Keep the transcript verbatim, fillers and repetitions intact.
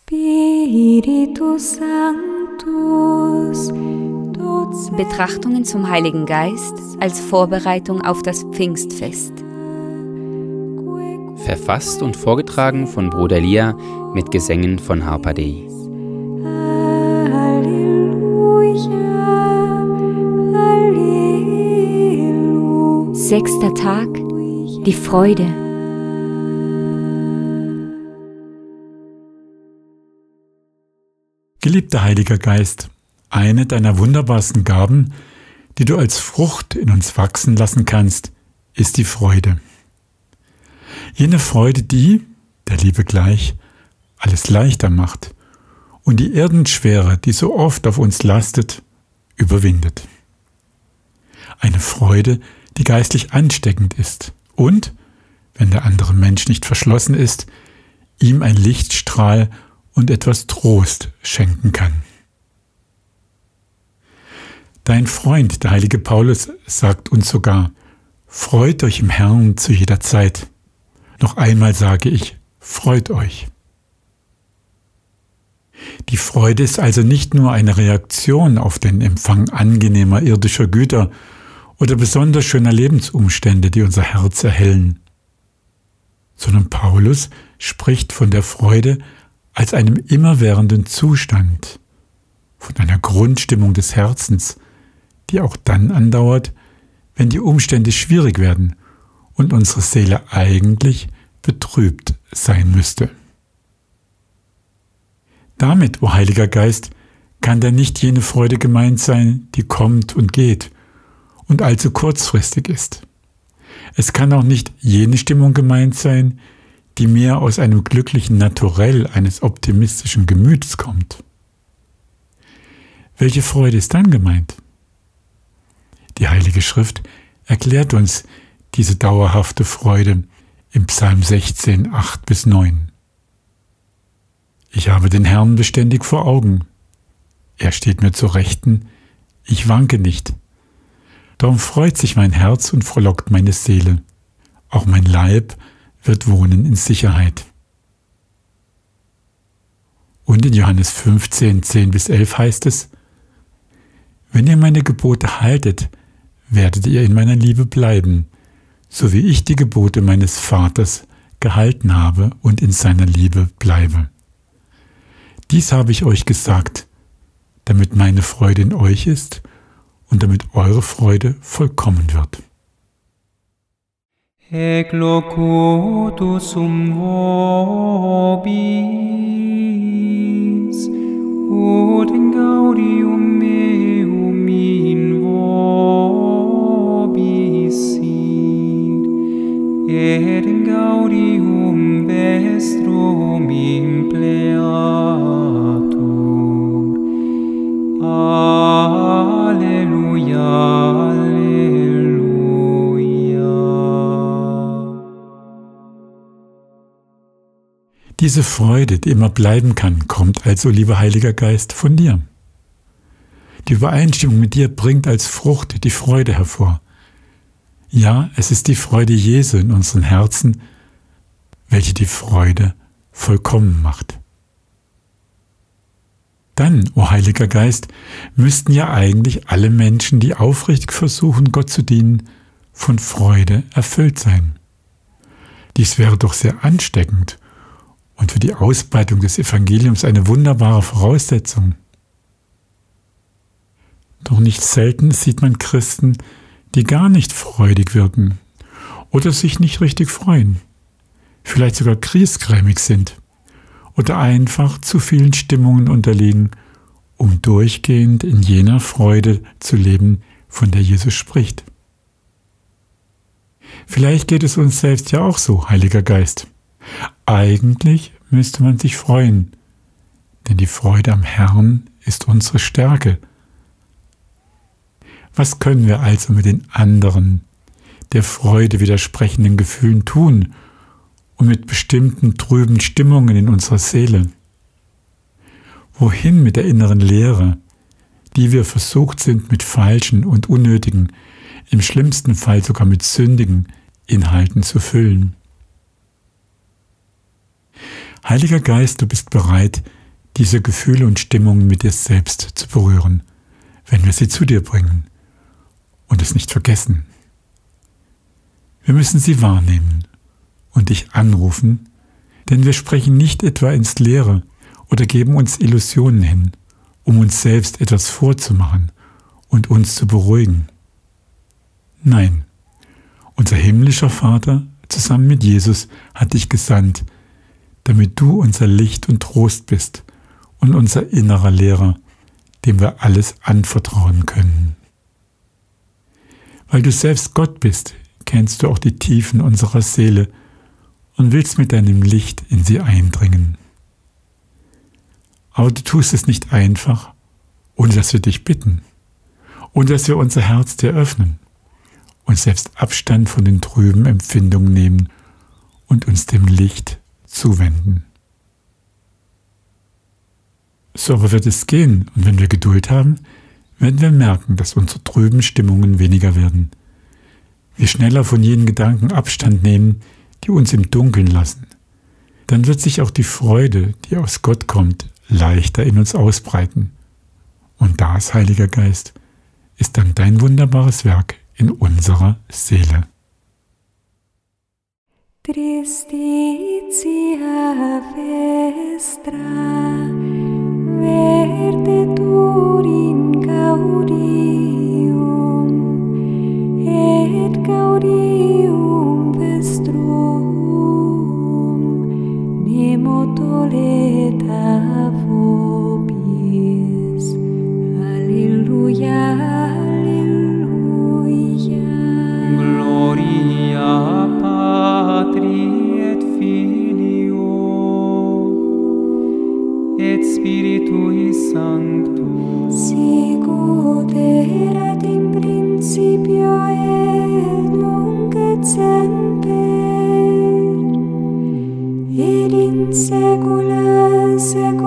Spiritus Sanctus. Betrachtungen zum Heiligen Geist als Vorbereitung auf das Pfingstfest. Verfasst und vorgetragen von Bruder Lia mit Gesängen von Harpa Dei. Sechster Tag, die Freude. Geliebter Heiliger Geist, eine deiner wunderbarsten Gaben, die du als Frucht in uns wachsen lassen kannst, ist die Freude. Jene Freude, die, der Liebe gleich, alles leichter macht und die Erdenschwere, die so oft auf uns lastet, überwindet. Eine Freude, die geistlich ansteckend ist und, wenn der andere Mensch nicht verschlossen ist, ihm ein Lichtstrahl und etwas Trost schenken kann. Dein Freund, der heilige Paulus, sagt uns sogar: Freut euch im Herrn zu jeder Zeit. Noch einmal sage ich, freut euch. Die Freude ist also nicht nur eine Reaktion auf den Empfang angenehmer irdischer Güter oder besonders schöner Lebensumstände, die unser Herz erhellen, sondern Paulus spricht von der Freude als einem immerwährenden Zustand, von einer Grundstimmung des Herzens, die auch dann andauert, wenn die Umstände schwierig werden und unsere Seele eigentlich betrübt sein müsste. Damit, o Heiliger Geist, kann denn nicht jene Freude gemeint sein, die kommt und geht und allzu kurzfristig ist. Es kann auch nicht jene Stimmung gemeint sein, die mehr aus einem glücklichen Naturell eines optimistischen Gemüts kommt. Welche Freude ist dann gemeint? Die Heilige Schrift erklärt uns diese dauerhafte Freude im Psalm sechzehn, acht bis neun. Ich habe den Herrn beständig vor Augen. Er steht mir zur Rechten, ich wanke nicht. Darum freut sich mein Herz und frohlockt meine Seele. Auch mein Leib wird wohnen in Sicherheit. Und in Johannes fünfzehn, zehn bis elf heißt es: Wenn ihr meine Gebote haltet, werdet ihr in meiner Liebe bleiben, so wie ich die Gebote meines Vaters gehalten habe und in seiner Liebe bleibe. Dies habe ich euch gesagt, damit meine Freude in euch ist und damit eure Freude vollkommen wird. Ec locutus sum vobis, ut in gaudium meum in vobis sit, et in gaudium vestrum impleatur. Alleluia, Alleluia. Diese Freude, die immer bleiben kann, kommt also, lieber Heiliger Geist, von dir. Die Übereinstimmung mit dir bringt als Frucht die Freude hervor. Ja, es ist die Freude Jesu in unseren Herzen, welche die Freude vollkommen macht. Dann, o Heiliger Geist, müssten ja eigentlich alle Menschen, die aufrichtig versuchen, Gott zu dienen, von Freude erfüllt sein. Dies wäre doch sehr ansteckend und für die Ausbreitung des Evangeliums eine wunderbare Voraussetzung. Doch nicht selten sieht man Christen, die gar nicht freudig wirken oder sich nicht richtig freuen, vielleicht sogar griesgrämig sind oder einfach zu vielen Stimmungen unterliegen, um durchgehend in jener Freude zu leben, von der Jesus spricht. Vielleicht geht es uns selbst ja auch so, Heiliger Geist. Eigentlich müsste man sich freuen, denn die Freude am Herrn ist unsere Stärke. Was können wir also mit den anderen, der Freude widersprechenden Gefühlen tun und mit bestimmten trüben Stimmungen in unserer Seele? Wohin mit der inneren Leere, die wir versucht sind mit falschen und unnötigen, im schlimmsten Fall sogar mit sündigen Inhalten zu füllen? Heiliger Geist, du bist bereit, diese Gefühle und Stimmungen mit dir selbst zu berühren, wenn wir sie zu dir bringen und es nicht vergessen. Wir müssen sie wahrnehmen und dich anrufen, denn wir sprechen nicht etwa ins Leere oder geben uns Illusionen hin, um uns selbst etwas vorzumachen und uns zu beruhigen. Nein, unser himmlischer Vater zusammen mit Jesus hat dich gesandt, damit du unser Licht und Trost bist und unser innerer Lehrer, dem wir alles anvertrauen können. Weil du selbst Gott bist, kennst du auch die Tiefen unserer Seele und willst mit deinem Licht in sie eindringen. Aber du tust es nicht einfach, ohne dass wir dich bitten, ohne dass wir unser Herz dir öffnen und selbst Abstand von den trüben Empfindungen nehmen und uns dem Licht zuwenden. So aber wird es gehen, und wenn wir Geduld haben, werden wir merken, dass unsere trüben Stimmungen weniger werden. Wir schneller von jenen Gedanken Abstand nehmen, die uns im Dunkeln lassen. Dann wird sich auch die Freude, die aus Gott kommt, leichter in uns ausbreiten. Und das, Heiliger Geist, ist dann dein wunderbares Werk in unserer Seele. Tristitia vestra, vertetur in gaudium, et gaudium vestrum, nemo toleta vobis. Alleluia, alleluia. Gloria Patri et Filio et Spiritui Sancto, Sicut erat in principio et nunc et semper, et in saecula saeculorum.